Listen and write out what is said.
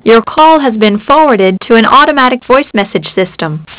Your call has been forwarded to an automatic voice message system.